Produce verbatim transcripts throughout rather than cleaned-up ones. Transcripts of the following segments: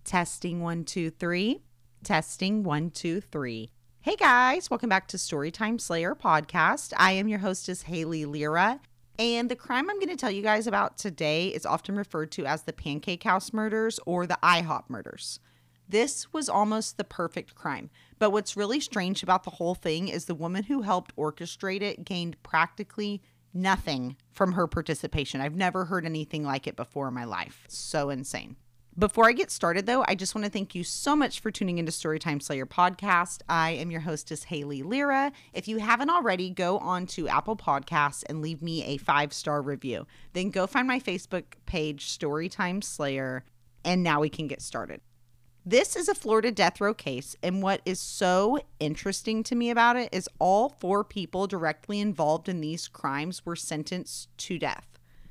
Testing one, two, three. Testing one, two, three. Hey guys, welcome back to Storytime Slayer podcast. I am your hostess, Haley Lyra, and the crime I'm going to tell you guys about today is often referred to as the Pancake House murders or the IHOP murders. This was almost the perfect crime, but what's really strange about the whole thing is the woman who helped orchestrate it gained practically nothing from her participation. I've never heard anything like it before in my life. So insane. Before I get started, though, I just want to thank you so much for tuning into Storytime Slayer podcast. I am your hostess, Haley Lyra. If you haven't already, go on to Apple Podcasts and leave me a five-star review. Then go find my Facebook page, Storytime Slayer, and now we can get started. This is a Florida death row case, and what is so interesting to me about it is all four people directly involved in these crimes were sentenced to death.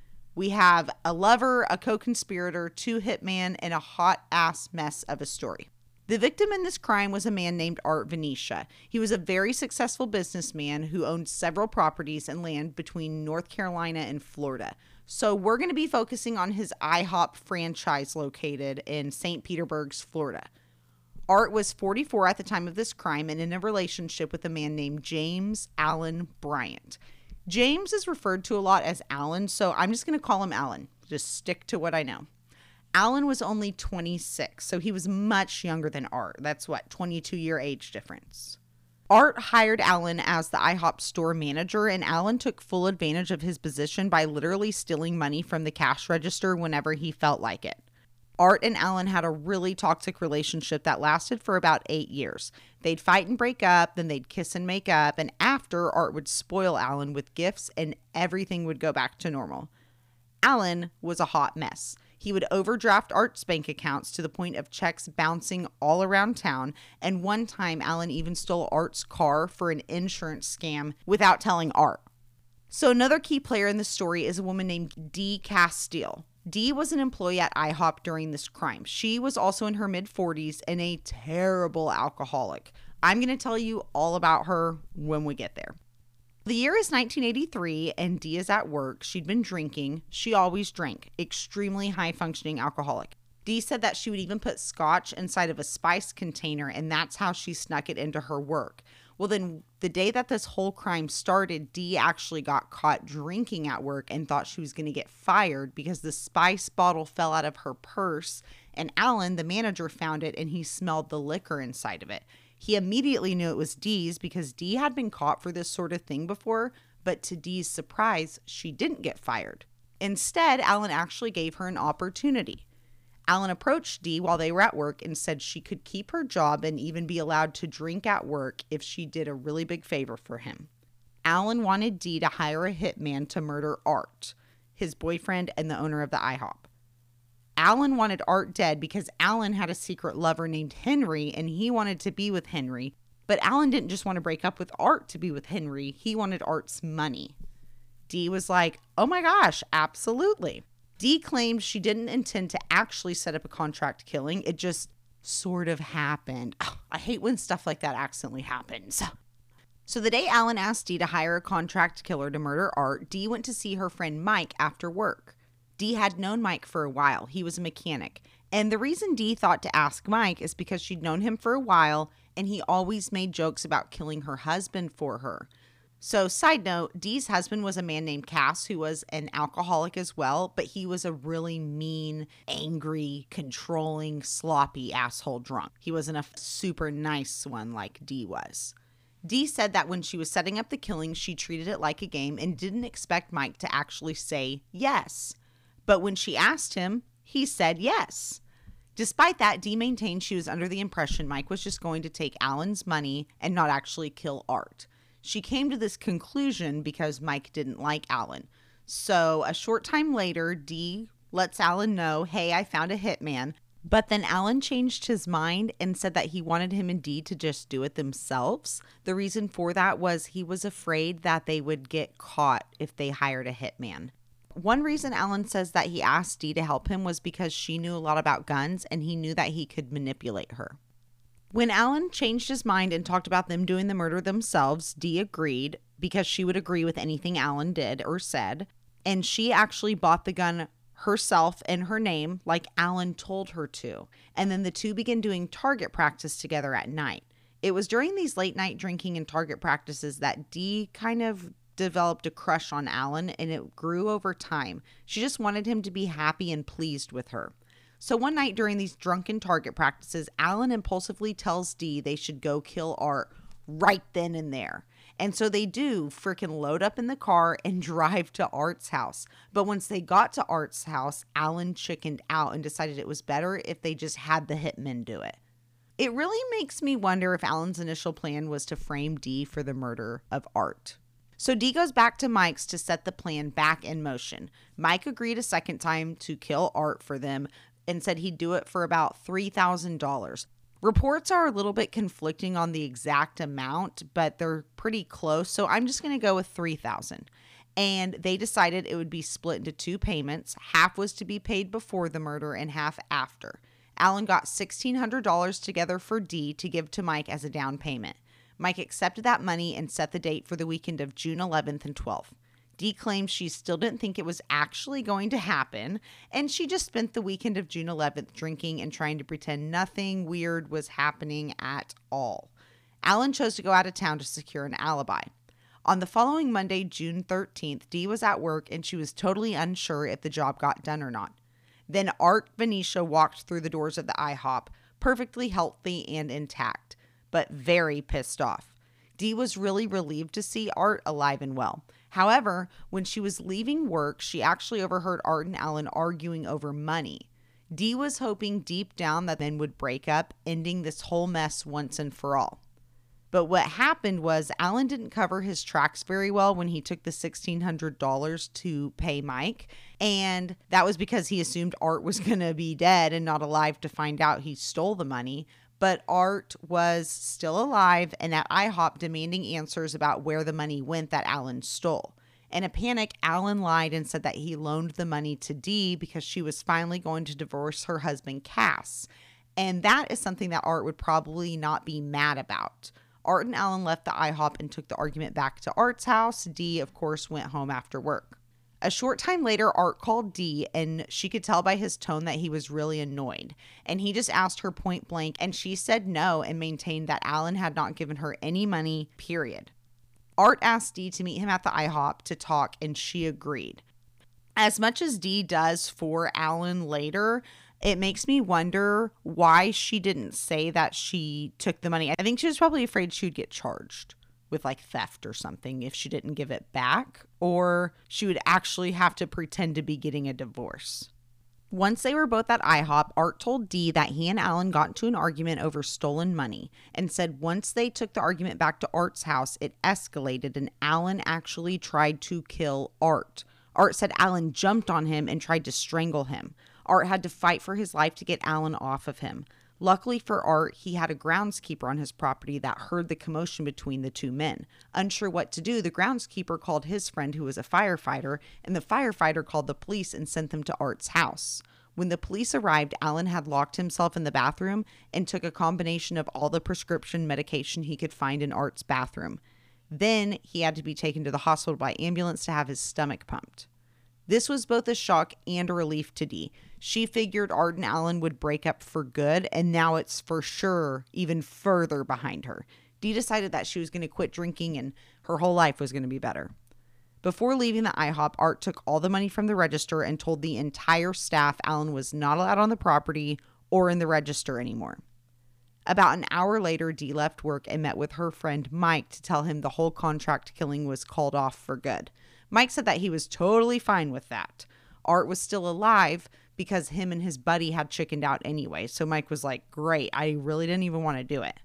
We have a lover, a co-conspirator, two hitmen, and a hot-ass mess of a story. The victim in this crime was a man named Art Venetia. He was a very successful businessman who owned several properties and land between North Carolina and Florida. So we're going to be focusing on his IHOP franchise located in Saint Petersburg, Florida. Art was forty-four at the time of this crime and in a relationship with a man named James Allen Bryant. James is referred to a lot as Alan, so I'm just going to call him Alan. Just stick to what I know. Alan was only twenty-six, so he was much younger than Art. That's what, twenty-two year age difference. Art hired Alan as the IHOP store manager, and Alan took full advantage of his position by literally stealing money from the cash register whenever he felt like it. Art and Alan had a really toxic relationship that lasted for about eight years. They'd fight and break up, then they'd kiss and make up, and after, Art would spoil Alan with gifts and everything would go back to normal. Alan was a hot mess. He would overdraft Art's bank accounts to the point of checks bouncing all around town, and one time Alan even stole Art's car for an insurance scam without telling Art. So another key player in the story is a woman named Dee Castile. Dee was an employee at IHOP during this crime. She was also in her mid-forties and a terrible alcoholic. I'm going to tell you all about her when we get there. The year is nineteen eighty-three and Dee is at work. She'd been drinking. She always drank. Extremely high-functioning alcoholic. Dee said that she would even put scotch inside of a spice container, and that's how she snuck it into her work. Well, then the day that this whole crime started, Dee actually got caught drinking at work and thought she was going to get fired because the spice bottle fell out of her purse, and Alan, the manager, found it and he smelled the liquor inside of it. He immediately knew it was Dee's because Dee had been caught for this sort of thing before, but to Dee's surprise, she didn't get fired. Instead, Alan actually gave her an opportunity. Alan approached Dee while they were at work and said she could keep her job and even be allowed to drink at work if she did a really big favor for him. Alan wanted Dee to hire a hitman to murder Art, his boyfriend and the owner of the IHOP. Alan wanted Art dead because Alan had a secret lover named Henry and he wanted to be with Henry, but Alan didn't just want to break up with Art to be with Henry, he wanted Art's money. Dee was like, oh my gosh, absolutely. Dee claimed she didn't intend to actually set up a contract killing. It just sort of happened. Ugh, I hate when stuff like that accidentally happens. So the day Alan asked Dee to hire a contract killer to murder Art, Dee went to see her friend Mike after work. Dee had known Mike for a while. He was a mechanic. And the reason Dee thought to ask Mike is because she'd known him for a while and he always made jokes about killing her husband for her. So, side note, Dee's husband was a man named Cass who was an alcoholic as well, but he was a really mean, angry, controlling, sloppy asshole drunk. He wasn't a super nice one like Dee was. Dee said that when she was setting up the killing, she treated it like a game and didn't expect Mike to actually say yes. But when she asked him, he said yes. Despite that, Dee maintained she was under the impression Mike was just going to take Alan's money and not actually kill Art. She came to this conclusion because Mike didn't like Alan. So a short time later, Dee lets Alan know, hey, I found a hitman. But then Alan changed his mind and said that he wanted him and Dee to just do it themselves. The reason for that was he was afraid that they would get caught if they hired a hitman. One reason Alan says that he asked Dee to help him was because she knew a lot about guns and he knew that he could manipulate her. When Alan changed his mind and talked about them doing the murder themselves, Dee agreed because she would agree with anything Alan did or said, and she actually bought the gun herself and her name like Alan told her to. And then the two began doing target practice together at night. It was during these late night drinking and target practices that Dee kind of developed a crush on Alan, and it grew over time. She just wanted him to be happy and pleased with her. So one night during these drunken target practices, Alan impulsively tells Dee they should go kill Art right then and there. And so they do freaking load up in the car and drive to Art's house. But once they got to Art's house, Alan chickened out and decided it was better if they just had the hitmen do it. It really makes me wonder if Alan's initial plan was to frame Dee for the murder of Art. So Dee goes back to Mike's to set the plan back in motion. Mike agreed a second time to kill Art for them and said he'd do it for about three thousand dollars. Reports are a little bit conflicting on the exact amount, but they're pretty close. So I'm just going to go with three thousand dollars. And they decided it would be split into two payments. Half was to be paid before the murder and half after. Alan got sixteen hundred dollars together for Dee to give to Mike as a down payment. Mike accepted that money and set the date for the weekend of June eleventh and twelfth. Dee claims she still didn't think it was actually going to happen, and she just spent the weekend of June eleventh drinking and trying to pretend nothing weird was happening at all. Alan chose to go out of town to secure an alibi. On the following Monday, June thirteenth, Dee was at work and she was totally unsure if the job got done or not. Then Art Venetia walked through the doors of the IHOP, perfectly healthy and intact, but very pissed off. Dee was really relieved to see Art alive and well. However, when she was leaving work, she actually overheard Art and Alan arguing over money. Dee was hoping deep down that men would break up, ending this whole mess once and for all. But what happened was Alan didn't cover his tracks very well when he took the sixteen hundred dollars to pay Mike. And that was because he assumed Art was going to be dead and not alive to find out he stole the money. But Art was still alive and at IHOP demanding answers about where the money went that Alan stole. In a panic, Alan lied and said that he loaned the money to Dee because she was finally going to divorce her husband, Cass. And that is something that Art would probably not be mad about. Art and Alan left the IHOP and took the argument back to Art's house. Dee, of course, went home after work. A short time later, Art called Dee, and she could tell by his tone that he was really annoyed. And he just asked her point blank, and she said no and maintained that Alan had not given her any money, period. Art asked Dee to meet him at the IHOP to talk, and she agreed. As much as Dee does for Alan later, it makes me wonder why she didn't say that she took the money. I think she was probably afraid she would get charged with like theft or something if she didn't give it back, or she would actually have to pretend to be getting a divorce. Once they were both at IHOP, Art told Dee that he and Alan got into an argument over stolen money and said once they took the argument back to Art's house, it escalated and Alan actually tried to kill Art. Art said Alan jumped on him and tried to strangle him. Art had to fight for his life to get Alan off of him. Luckily for Art, he had a groundskeeper on his property that heard the commotion between the two men. Unsure what to do, the groundskeeper called his friend who was a firefighter, and the firefighter called the police and sent them to Art's house. When the police arrived, Alan had locked himself in the bathroom and took a combination of all the prescription medication he could find in Art's bathroom. Then he had to be taken to the hospital by ambulance to have his stomach pumped. This was both a shock and a relief to Dee. She figured Art and Alan would break up for good, and now it's for sure even further behind her. Dee decided that she was going to quit drinking and her whole life was going to be better. Before leaving the IHOP, Art took all the money from the register and told the entire staff Alan was not allowed on the property or in the register anymore. About an hour later, Dee left work and met with her friend Mike to tell him the whole contract killing was called off for good. Mike said that he was totally fine with that. Art was still alive because him and his buddy had chickened out anyway. So Mike was like, great, I really didn't even want to do it.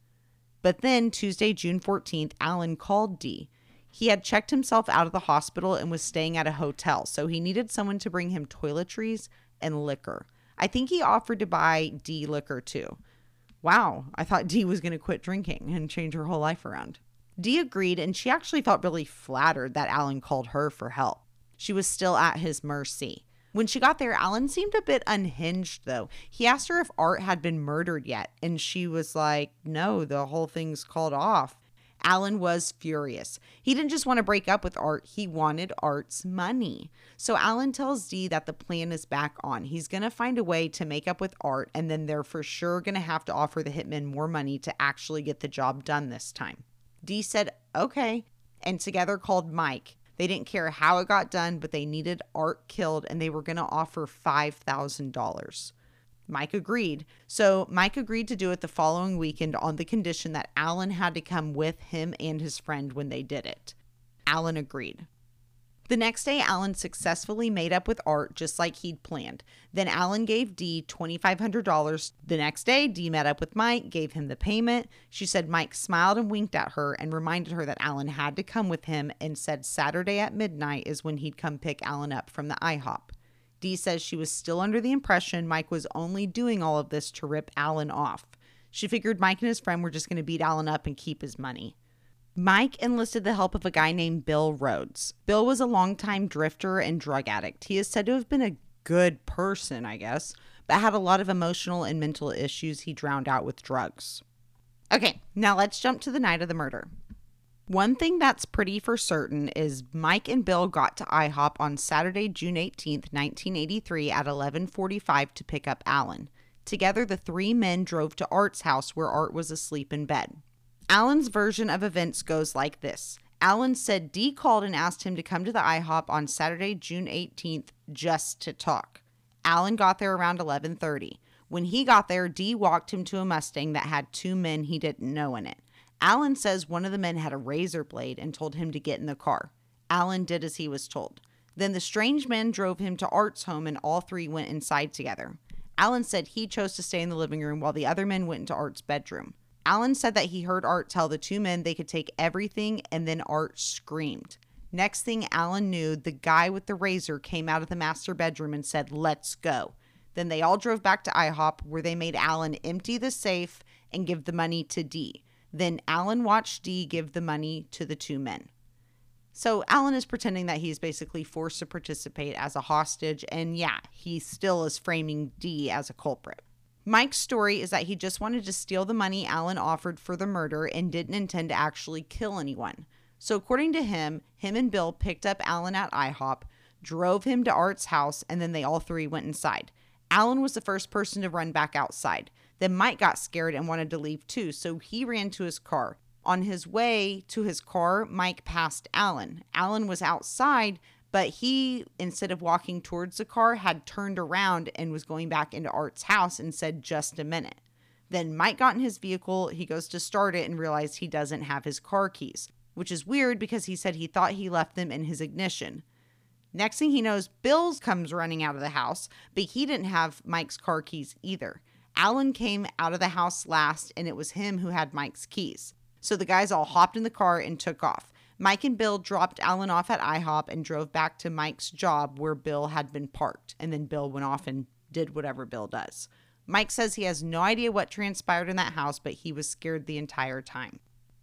But then Tuesday, June fourteenth, Alan called Dee. He had checked himself out of the hospital and was staying at a hotel. So he needed someone to bring him toiletries and liquor. I think he offered to buy Dee liquor too. Wow, I thought Dee was going to quit drinking and change her whole life around. Dee agreed, and she actually felt really flattered that Alan called her for help. She was still at his mercy. When she got there, Alan seemed a bit unhinged, though. He asked her if Art had been murdered yet, and she was like, no, the whole thing's called off. Alan was furious. He didn't just want to break up with Art, he wanted Art's money. So Alan tells Dee that the plan is back on. He's going to find a way to make up with Art, and then they're for sure going to have to offer the hitmen more money to actually get the job done this time. Dee said, okay, and together called Mike. They didn't care how it got done, but they needed Art killed, and they were going to offer five thousand dollars. Mike agreed. So Mike agreed to do it the following weekend on the condition that Alan had to come with him and his friend when they did it. Alan agreed. The next day, Alan successfully made up with Art just like he'd planned. Then Alan gave Dee twenty-five hundred dollars. The next day, Dee met up with Mike, gave him the payment. She said Mike smiled and winked at her and reminded her that Alan had to come with him and said Saturday at midnight is when he'd come pick Alan up from the IHOP. Dee says she was still under the impression Mike was only doing all of this to rip Alan off. She figured Mike and his friend were just going to beat Alan up and keep his money. Mike enlisted the help of a guy named Bill Rhodes. Bill was a longtime drifter and drug addict. He is said to have been a good person, I guess, but had a lot of emotional and mental issues he drowned out with drugs. Okay, now let's jump to the night of the murder. One thing that's pretty for certain is Mike and Bill got to IHOP on Saturday, June eighteenth, nineteen eighty-three at eleven forty-five to pick up Alan. Together, the three men drove to Art's house where Art was asleep in bed. Alan's version of events goes like this. Alan said Dee called and asked him to come to the IHOP on Saturday, June eighteenth, just to talk. Alan got there around eleven thirty. When he got there, Dee walked him to a Mustang that had two men he didn't know in it. Alan says one of the men had a razor blade and told him to get in the car. Alan did as he was told. Then the strange men drove him to Art's home and all three went inside together. Alan said he chose to stay in the living room while the other men went into Art's bedroom. Alan said that he heard Art tell the two men they could take everything, and then Art screamed. Next thing Alan knew, the guy with the razor came out of the master bedroom and said, "Let's go." Then they all drove back to IHOP where they made Alan empty the safe and give the money to Dee. Then Alan watched Dee give the money to the two men. So Alan is pretending that he's basically forced to participate as a hostage, and yeah, he still is framing Dee as a culprit. Mike's story is that he just wanted to steal the money Alan offered for the murder and didn't intend to actually kill anyone. So according to him, him and Bill picked up Alan at IHOP, drove him to Art's house, and then they all three went inside. Alan was the first person to run back outside. Then Mike got scared and wanted to leave too, so he ran to his car. On his way to his car, Mike passed Alan. Alan was outside, but he, instead of walking towards the car, had turned around and was going back into Art's house and said, "Just a minute." Then Mike got in his vehicle, he goes to start it and realized he doesn't have his car keys, which is weird because he said he thought he left them in his ignition. Next thing he knows, Bill comes running out of the house, but he didn't have Mike's car keys either. Alan came out of the house last, and it was him who had Mike's keys. So the guys all hopped in the car and took off. Mike and Bill dropped Alan off at IHOP and drove back to Mike's job where Bill had been parked. And then Bill went off and did whatever Bill does. Mike says he has no idea what transpired in that house, but he was scared the entire time.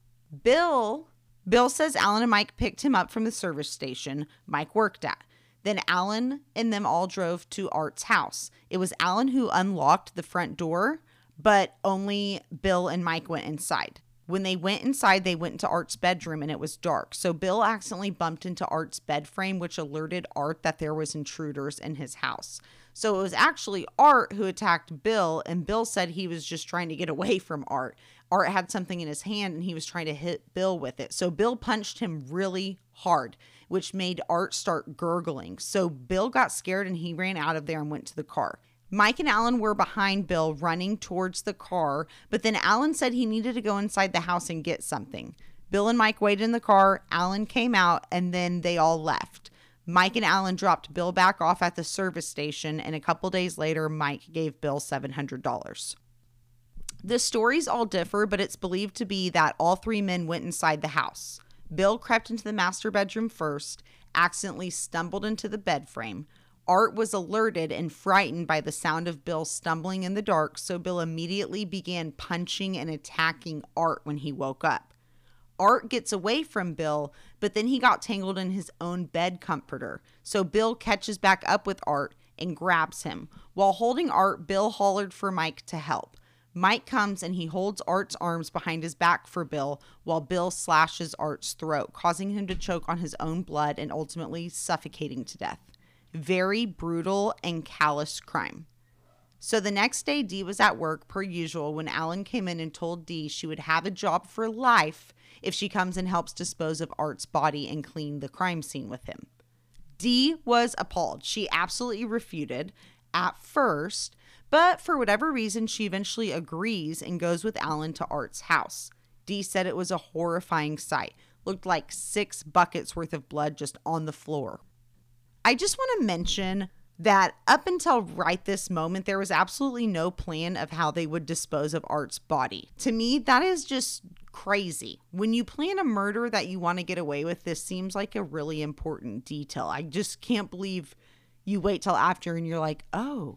Bill, Bill says Alan and Mike picked him up from the service station Mike worked at. Then Alan and them all drove to Art's house. It was Alan who unlocked the front door, but only Bill and Mike went inside. When they went inside, they went into Art's bedroom and it was dark. So Bill accidentally bumped into Art's bed frame, which alerted Art that there was intruders in his house. So it was actually Art who attacked Bill, and Bill said he was just trying to get away from Art. Art had something in his hand and he was trying to hit Bill with it. So Bill punched him really hard, which made Art start gurgling. So Bill got scared and he ran out of there and went to the car. Mike and Alan were behind Bill running towards the car, but then Alan said he needed to go inside the house and get something. Bill and Mike waited in the car, Alan came out, and then they all left. Mike and Alan dropped Bill back off at the service station, and a couple days later, Mike gave Bill seven hundred dollars. The stories all differ, but it's believed to be that all three men went inside the house. Bill crept into the master bedroom first, accidentally stumbled into the bed frame. Art was alerted and frightened by the sound of Bill stumbling in the dark, so Bill immediately began punching and attacking Art when he woke up. Art gets away from Bill, but then he got tangled in his own bed comforter, so Bill catches back up with Art and grabs him. While holding Art, Bill hollered for Mike to help. Mike comes and he holds Art's arms behind his back for Bill while Bill slashes Art's throat, causing him to choke on his own blood and ultimately suffocating to death. Very brutal and callous crime. So the next day, Dee was at work per usual when Alan came in and told Dee she would have a job for life if she comes and helps dispose of Art's body and clean the crime scene with him. Dee was appalled. She absolutely refuted at first, but for whatever reason, she eventually agrees and goes with Alan to Art's house. Dee said it was a horrifying sight. Looked like six buckets worth of blood just on the floor. I just want to mention that up until right this moment, there was absolutely no plan of how they would dispose of Art's body. To me, that is just crazy. When you plan a murder that you want to get away with, this seems like a really important detail. I just can't believe you wait till after and you're like, oh,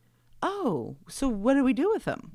oh, so what do we do with him?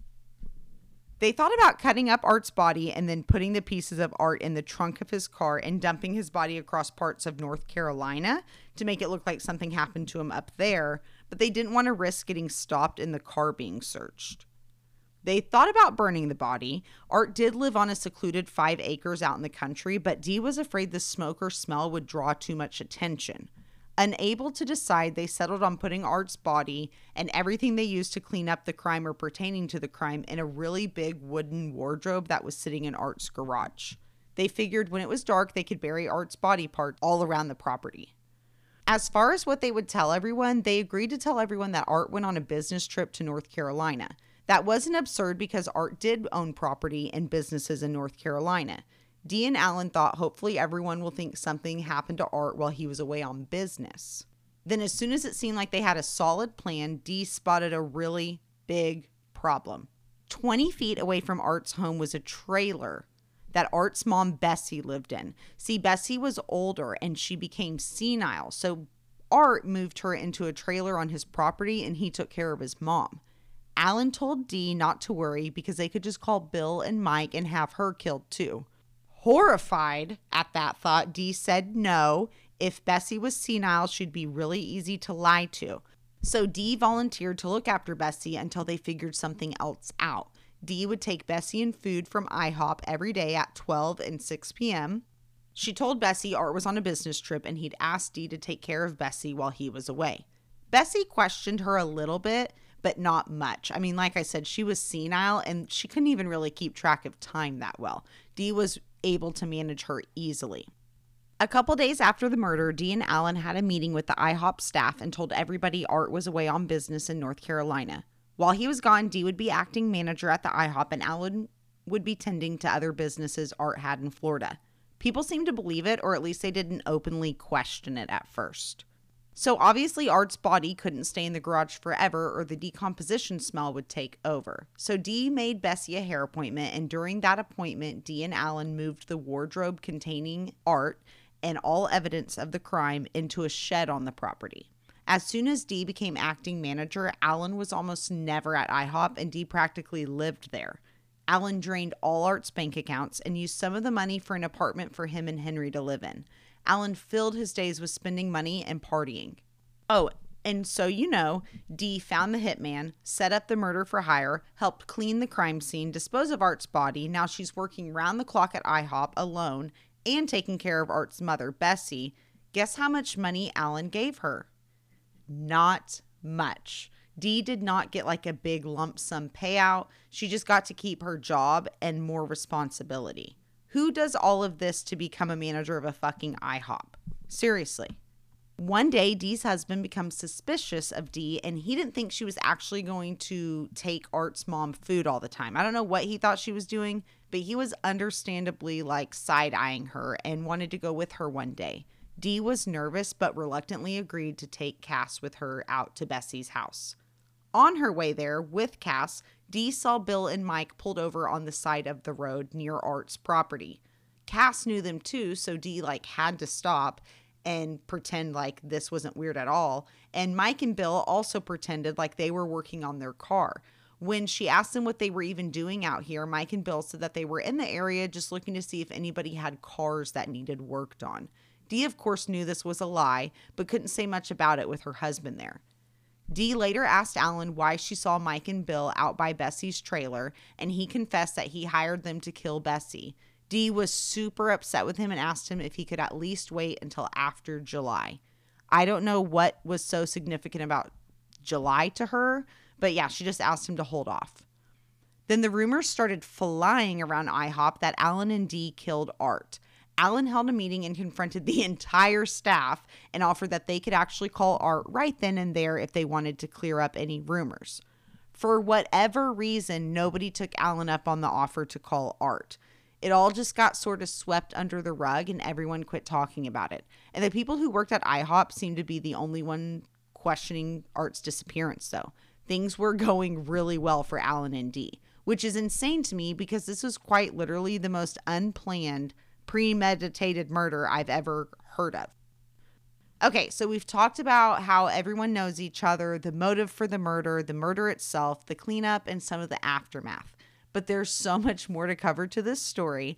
They thought about cutting up Art's body and then putting the pieces of Art in the trunk of his car and dumping his body across parts of North Carolina to make it look like something happened to him up there, but they didn't want to risk getting stopped in the car being searched. They thought about burning the body. Art did live on a secluded five acres out in the country, but Dee was afraid the smoke or smell would draw too much attention. Unable to decide, they settled on putting Art's body and everything they used to clean up the crime or pertaining to the crime in a really big wooden wardrobe that was sitting in Art's garage. They figured when it was dark, they could bury Art's body parts all around the property. As far as what they would tell everyone, they agreed to tell everyone that Art went on a business trip to North Carolina. That wasn't absurd because Art did own property and businesses in North Carolina. Dee and Alan thought hopefully everyone will think something happened to Art while he was away on business. Then as soon as it seemed like they had a solid plan, Dee spotted a really big problem. twenty feet away from Art's home was a trailer that Art's mom, Bessie, lived in. See, Bessie was older and she became senile, so Art moved her into a trailer on his property and he took care of his mom. Alan told Dee not to worry because they could just call Bill and Mike and have her killed too. Horrified at that thought, Dee said no. If Bessie was senile, she'd be really easy to lie to. So Dee volunteered to look after Bessie until they figured something else out. Dee would take Bessie and food from IHOP every day at twelve and six p.m. She told Bessie Art was on a business trip and he'd asked Dee to take care of Bessie while he was away. Bessie questioned her a little bit, but not much. I mean, like I said, she was senile and she couldn't even really keep track of time that well. Dee was able to manage her easily. A couple days after the murder, Dee and Alan had a meeting with the IHOP staff and told everybody Art was away on business in North Carolina. While he was gone, Dee would be acting manager at the IHOP and Alan would be tending to other businesses Art had in Florida. People seemed to believe it, or at least they didn't openly question it at first. So obviously Art's body couldn't stay in the garage forever or the decomposition smell would take over. So Dee made Bessie a hair appointment, and during that appointment, Dee and Alan moved the wardrobe containing Art and all evidence of the crime into a shed on the property. As soon as Dee became acting manager, Alan was almost never at IHOP and Dee practically lived there. Alan drained all Art's bank accounts and used some of the money for an apartment for him and Henry to live in. Alan filled his days with spending money and partying. Oh, and so you know, Dee found the hitman, set up the murder for hire, helped clean the crime scene, dispose of Art's body. Now she's working round the clock at IHOP alone and taking care of Art's mother, Bessie. Guess how much money Alan gave her? Not much. Dee did not get like a big lump sum payout. She just got to keep her job and more responsibility. Who does all of this to become a manager of a fucking IHOP? Seriously. One day, Dee's husband becomes suspicious of Dee, and he didn't think she was actually going to take Art's mom food all the time. I don't know what he thought she was doing, but he was understandably like side-eyeing her and wanted to go with her one day. Dee was nervous, but reluctantly agreed to take Cass with her out to Bessie's house. On her way there with Cass, Dee saw Bill and Mike pulled over on the side of the road near Art's property. Cass knew them too, so Dee like had to stop and pretend like this wasn't weird at all. And Mike and Bill also pretended like they were working on their car. When she asked them what they were even doing out here, Mike and Bill said that they were in the area just looking to see if anybody had cars that needed worked on. Dee, of course, knew this was a lie, but couldn't say much about it with her husband there. Dee later asked Alan why she saw Mike and Bill out by Bessie's trailer, and he confessed that he hired them to kill Bessie. Dee was super upset with him and asked him if he could at least wait until after July. I don't know what was so significant about July to her, but yeah, she just asked him to hold off. Then the rumors started flying around IHOP that Alan and Dee killed Art. Alan held a meeting and confronted the entire staff and offered that they could actually call Art right then and there if they wanted to clear up any rumors. For whatever reason, nobody took Alan up on the offer to call Art. It all just got sort of swept under the rug and everyone quit talking about it. And the people who worked at IHOP seemed to be the only one questioning Art's disappearance, though. Things were going really well for Alan and Dee, which is insane to me because this was quite literally the most unplanned, premeditated murder I've ever heard of. Okay, so we've talked about how everyone knows each other, the motive for the murder, the murder itself, the cleanup, and some of the aftermath. But there's so much more to cover to this story.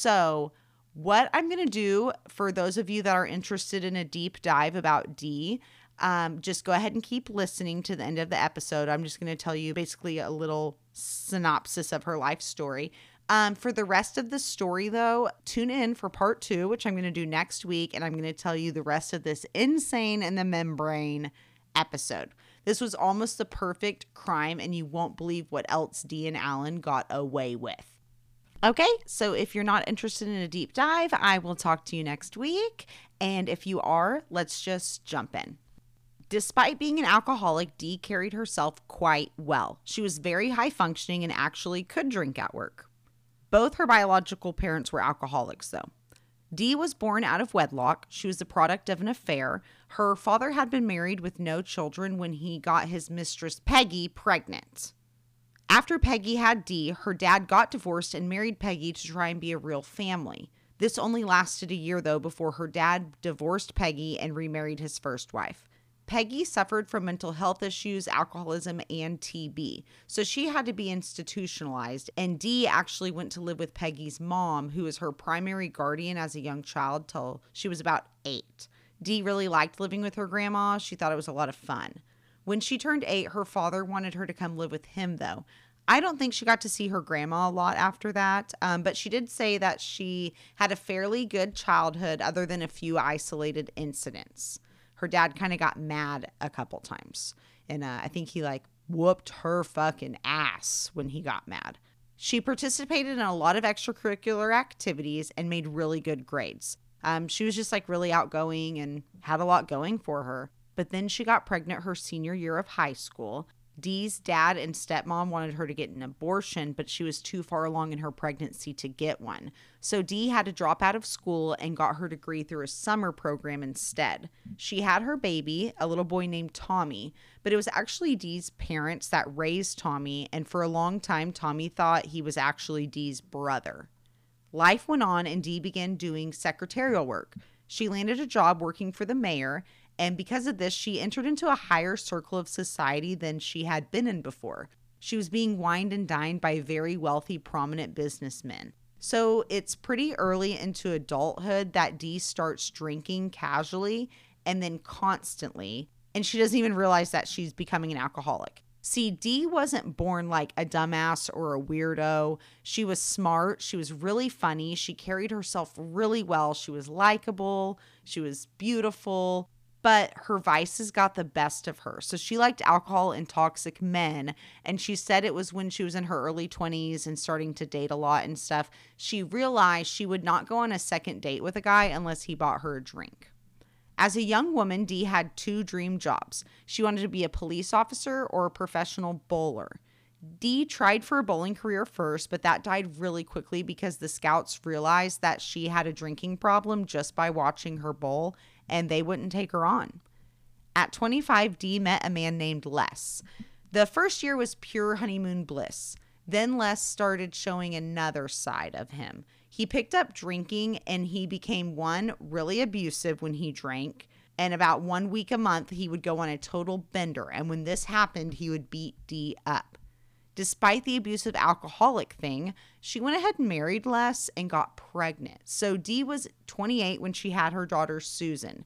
So what I'm going to do for those of you that are interested in a deep dive about Dee, um, just go ahead and keep listening to the end of the episode. I'm just going to tell you basically a little synopsis of her life story. Um, for the rest of the story, though, tune in for part two, which I'm going to do next week, and I'm going to tell you the rest of this Insane in the Membrane episode. This was almost the perfect crime, and you won't believe what else Dee and Alan got away with. Okay, so if you're not interested in a deep dive, I will talk to you next week, and if you are, let's just jump in. Despite being an alcoholic, Dee carried herself quite well. She was very high functioning and actually could drink at work. Both her biological parents were alcoholics, though. Dee was born out of wedlock. She was the product of an affair. Her father had been married with no children when he got his mistress, Peggy, pregnant. After Peggy had Dee, her dad got divorced and married Peggy to try and be a real family. This only lasted a year, though, before her dad divorced Peggy and remarried his first wife. Peggy suffered from mental health issues, alcoholism, and T B, so she had to be institutionalized, and Dee actually went to live with Peggy's mom, who was her primary guardian as a young child till she was about eight. Dee really liked living with her grandma. She thought it was a lot of fun. When she turned eight, her father wanted her to come live with him, though. I don't think she got to see her grandma a lot after that, um, but she did say that she had a fairly good childhood other than a few isolated incidents. Her dad kind of got mad a couple times. And uh, I think he like whooped her fucking ass when he got mad. She participated in a lot of extracurricular activities and made really good grades. Um, she was just like really outgoing and had a lot going for her. But then she got pregnant her senior year of high school. Dee's dad and stepmom wanted her to get an abortion, but she was too far along in her pregnancy to get one. So Dee had to drop out of school and got her degree through a summer program instead. She had her baby, a little boy named Tommy, but it was actually Dee's parents that raised Tommy, and for a long time, Tommy thought he was actually Dee's brother. Life went on, and Dee began doing secretarial work. She landed a job working for the mayor, and because of this, she entered into a higher circle of society than she had been in before. She was being wined and dined by very wealthy, prominent businessmen. So it's pretty early into adulthood that Dee starts drinking casually and then constantly, and she doesn't even realize that she's becoming an alcoholic. See, Dee wasn't born like a dumbass or a weirdo. She was smart. She was really funny. She carried herself really well. She was likable. She was beautiful. But her vices got the best of her. So she liked alcohol and toxic men. And she said it was when she was in her early twenties and starting to date a lot and stuff, she realized she would not go on a second date with a guy unless he bought her a drink. As a young woman, Dee had two dream jobs. She wanted to be a police officer or a professional bowler. Dee tried for a bowling career first, but that died really quickly because the scouts realized that she had a drinking problem just by watching her bowl, and they wouldn't take her on. At twenty-five, Dee met a man named Les. The first year was pure honeymoon bliss. Then Les started showing another side of him. He picked up drinking, and he became, one, really abusive when he drank, and about one week a month, he would go on a total bender, and when this happened, he would beat Dee up. Despite the abusive alcoholic thing, she went ahead and married Les and got pregnant. So Dee was twenty-eight when she had her daughter Susan.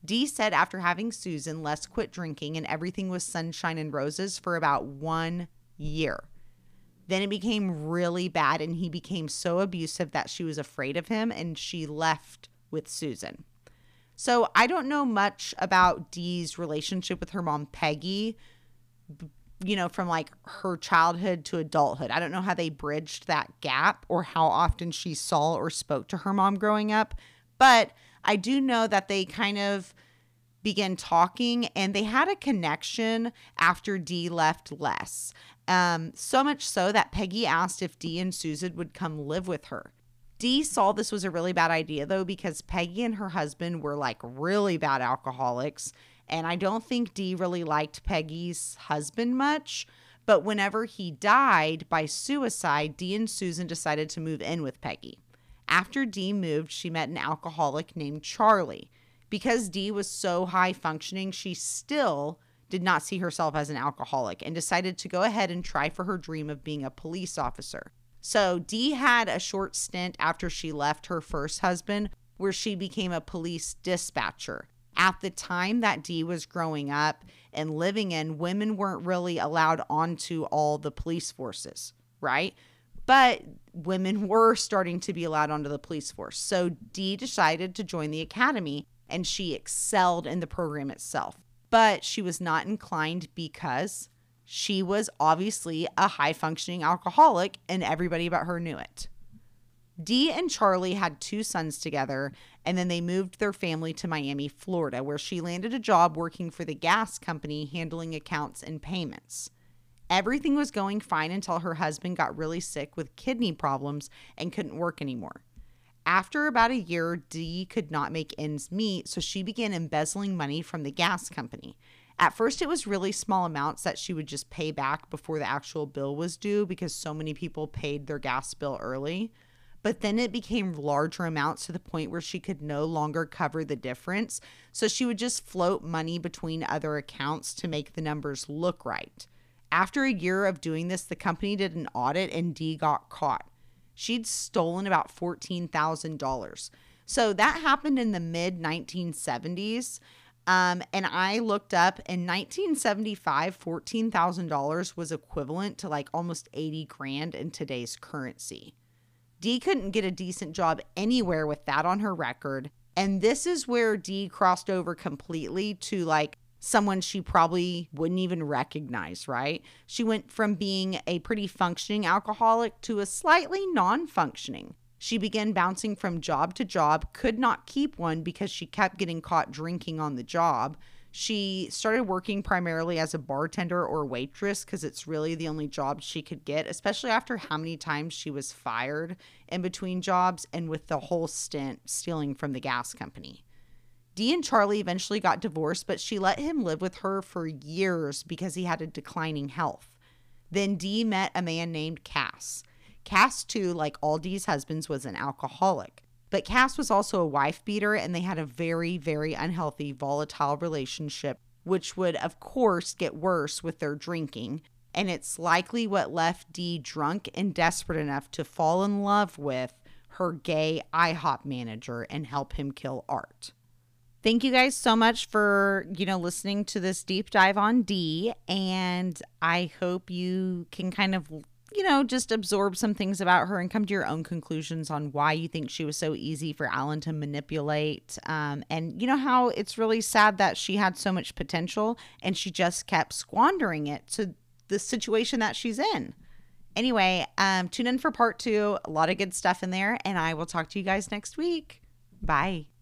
Dee said after having Susan, Les quit drinking and everything was sunshine and roses for about one year. Then it became really bad and he became so abusive that she was afraid of him and she left with Susan. So I don't know much about Dee's relationship with her mom, Peggy, you know, from like her childhood to adulthood. I don't know how they bridged that gap or how often she saw or spoke to her mom growing up. But I do know that they kind of began talking and they had a connection after Dee left Les. Um, so much so that Peggy asked if Dee and Susan would come live with her. Dee saw this was a really bad idea though, because Peggy and her husband were like really bad alcoholics. And I don't think Dee really liked Peggy's husband much. But whenever he died by suicide, Dee and Susan decided to move in with Peggy. After Dee moved, she met an alcoholic named Charlie. Because Dee was so high functioning, she still did not see herself as an alcoholic and decided to go ahead and try for her dream of being a police officer. So Dee had a short stint after she left her first husband where she became a police dispatcher. At the time that Dee was growing up and living in, women weren't really allowed onto all the police forces, right? But women were starting to be allowed onto the police force. So Dee decided to join the academy and she excelled in the program itself. But she was not inclined because she was obviously a high-functioning alcoholic and everybody but her knew it. Dee and Charlie had two sons together, and then they moved their family to Miami, Florida, where she landed a job working for the gas company handling accounts and payments. Everything was going fine until her husband got really sick with kidney problems and couldn't work anymore. After about a year, Dee could not make ends meet, so she began embezzling money from the gas company. At first, it was really small amounts that she would just pay back before the actual bill was due because so many people paid their gas bill early. But then it became larger amounts to the point where she could no longer cover the difference. So she would just float money between other accounts to make the numbers look right. After a year of doing this, the company did an audit and Dee got caught. She'd stolen about fourteen thousand dollars. So that happened in the mid nineteen seventies. Um, and I looked up in nineteen seventy-five, fourteen thousand dollars was equivalent to like almost eighty grand in today's currency. Dee couldn't get a decent job anywhere with that on her record. And this is where Dee crossed over completely to like someone she probably wouldn't even recognize, right? She went from being a pretty functioning alcoholic to a slightly non-functioning. She began bouncing from job to job, could not keep one because she kept getting caught drinking on the job. She started working primarily as a bartender or waitress because it's really the only job she could get, especially after how many times she was fired in between jobs and with the whole stint stealing from the gas company. Dee and Charlie eventually got divorced, but she let him live with her for years because he had a declining health. Then Dee met a man named Cass. Cass, too, like all Dee's husbands, was an alcoholic. But Cass was also a wife beater, and they had a very, very unhealthy, volatile relationship, which would, of course, get worse with their drinking. And it's likely what left Dee drunk and desperate enough to fall in love with her gay IHOP manager and help him kill Art. Thank you guys so much for, you know, listening to this deep dive on Dee. And I hope you can kind of, you know, just absorb some things about her and come to your own conclusions on why you think she was so easy for Alan to manipulate. Um, and you know how it's really sad that she had so much potential and she just kept squandering it to the situation that she's in. Anyway, um, tune in for part two. A lot of good stuff in there. And I will talk to you guys next week. Bye.